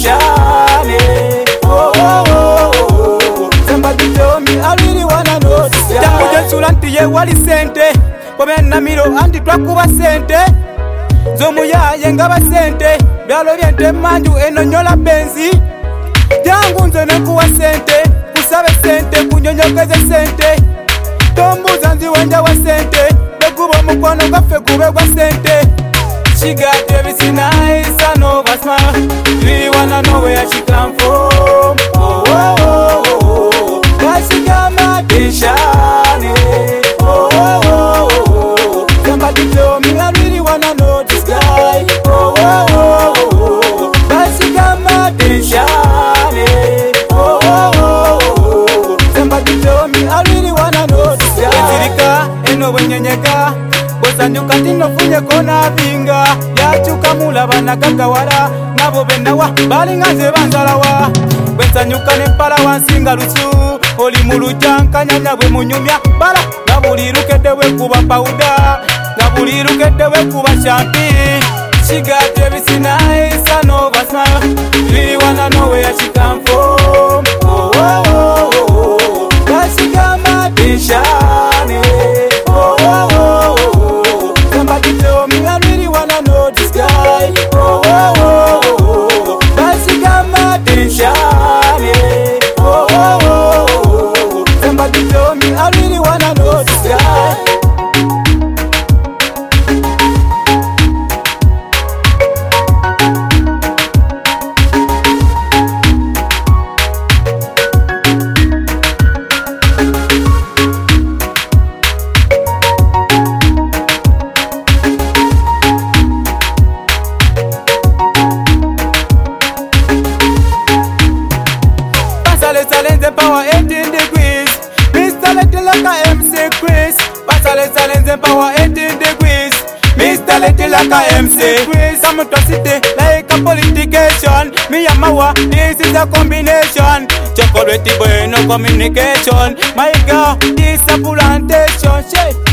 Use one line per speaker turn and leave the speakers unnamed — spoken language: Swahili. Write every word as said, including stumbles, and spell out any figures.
shine. Oh, oh, oh, oh. Somebody tell me, I really wanna know this guy. Jambo jensula nti ye wali sente, Pome na miro anti twakuba sente. Zomu ya yenga ba sente, byalo byente manju eno nyola benzi. Jangu nze nekuwa sente, kusabe sente, kunyonyokeze sente. Tombuza nzi wanja wa sente, bekuba mukwano gaffe kube gwa sente. She got everything nice and over smile. We wanna know where she come from. Oh, oh, oh, oh. Why she got my shiny? Oh, oh, oh, oh. Somebody tell me, I really wanna know this guy. Oh, oh, oh, oh. Why she got my shiny? Oh, oh, oh, oh. Somebody tell me, I really wanna know this guy. Etirika, eno wenyenyeka. Bosanyuka tino funye kona vinga. Yachuka mulaba na kakawara. Nabo benawa, balinga zebanzalawa. Bwensanyuka nempala wansinga lusu. Oli mulujanka nyanya bwe munyumya. Bala, nabulirukedde we kuba powder. Nabulirukedde we kuba champagne. She got everything nice and over smile. Really wanna know where she come from. Oh, oh, oh, oh. Why she got my shiny? Oh, oh, oh, oh. Somebody tell me, I really wanna know this guy. Oh, oh, oh, oh. Why she got my shiny? Oh, oh, oh, oh. Somebody tell me, I really wanna know this guy. Silence power eighteen degrees. Mister Little like a M C Chris. Pasale silence power eighteen degrees. Mister Little like a M C Chris. I'm to city like a politication. Me and Mawa, this is a combination. Chocolate boy, no communication. My girl, this a plantation. Shit.